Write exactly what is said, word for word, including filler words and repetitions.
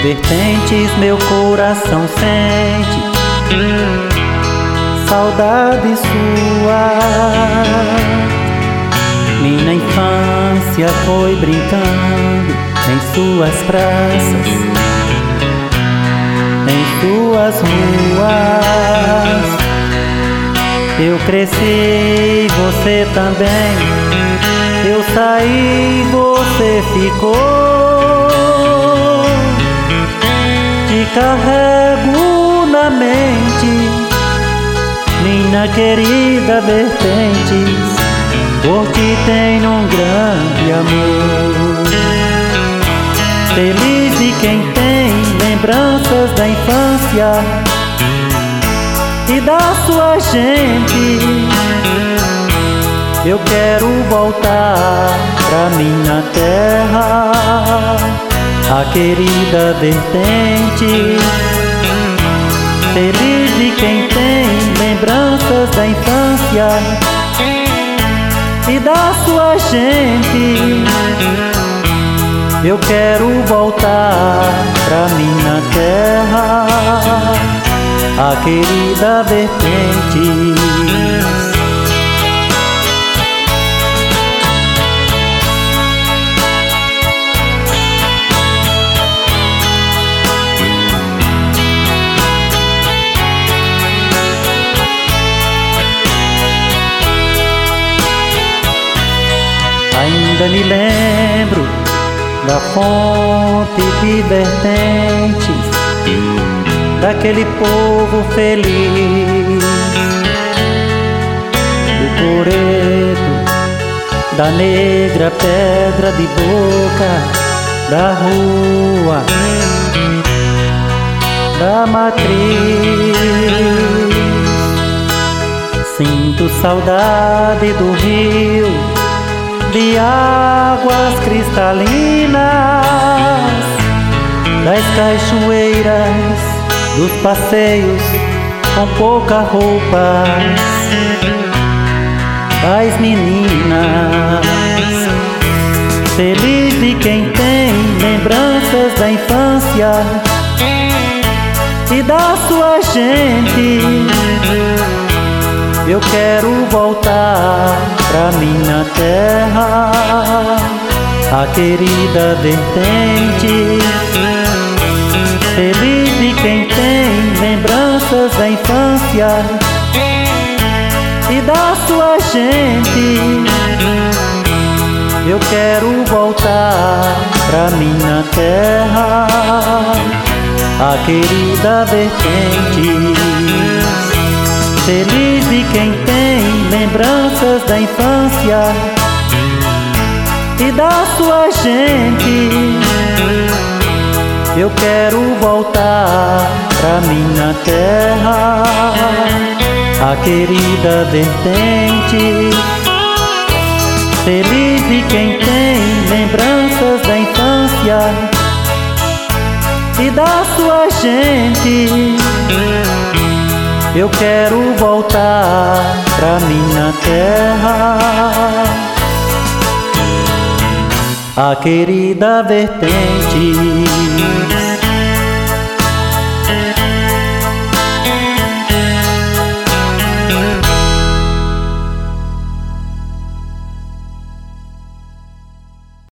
vertentes meu coração sente, saudade sua. Minha infância foi brincando em suas praças, em suas ruas. Eu cresci, você também. Eu saí, você ficou. Te carrego na mente, minha querida Vertentes. Por ti tenho um grande amor. Feliz de quem tem lembranças da infância e da sua gente. Eu quero voltar pra minha terra, a querida Vertente. Feliz de quem tem lembranças da infância e da sua gente. Eu quero voltar pra minha terra, a querida Vertentes. Ainda me lembro da fonte de Vertentes, daquele povo feliz, do coreto, da negra pedra de boca, da rua, da matriz. Sinto saudade do rio, de águas cristalinas, das cachoeiras, dos passeios com pouca roupa, das meninas. Feliz de quem tem lembranças da infância e da sua gente. Eu quero voltar pra minha terra, a querida Vertente. Feliz de quem tem lembranças da infância e da sua gente. Eu quero voltar pra minha terra, a querida Vertente. Feliz de quem tem lembranças da infância e da sua gente. Eu quero voltar pra minha terra, a querida Vertente. Feliz de quem tem lembranças da infância e da sua gente. Eu quero voltar pra minha terra, a querida Vertente.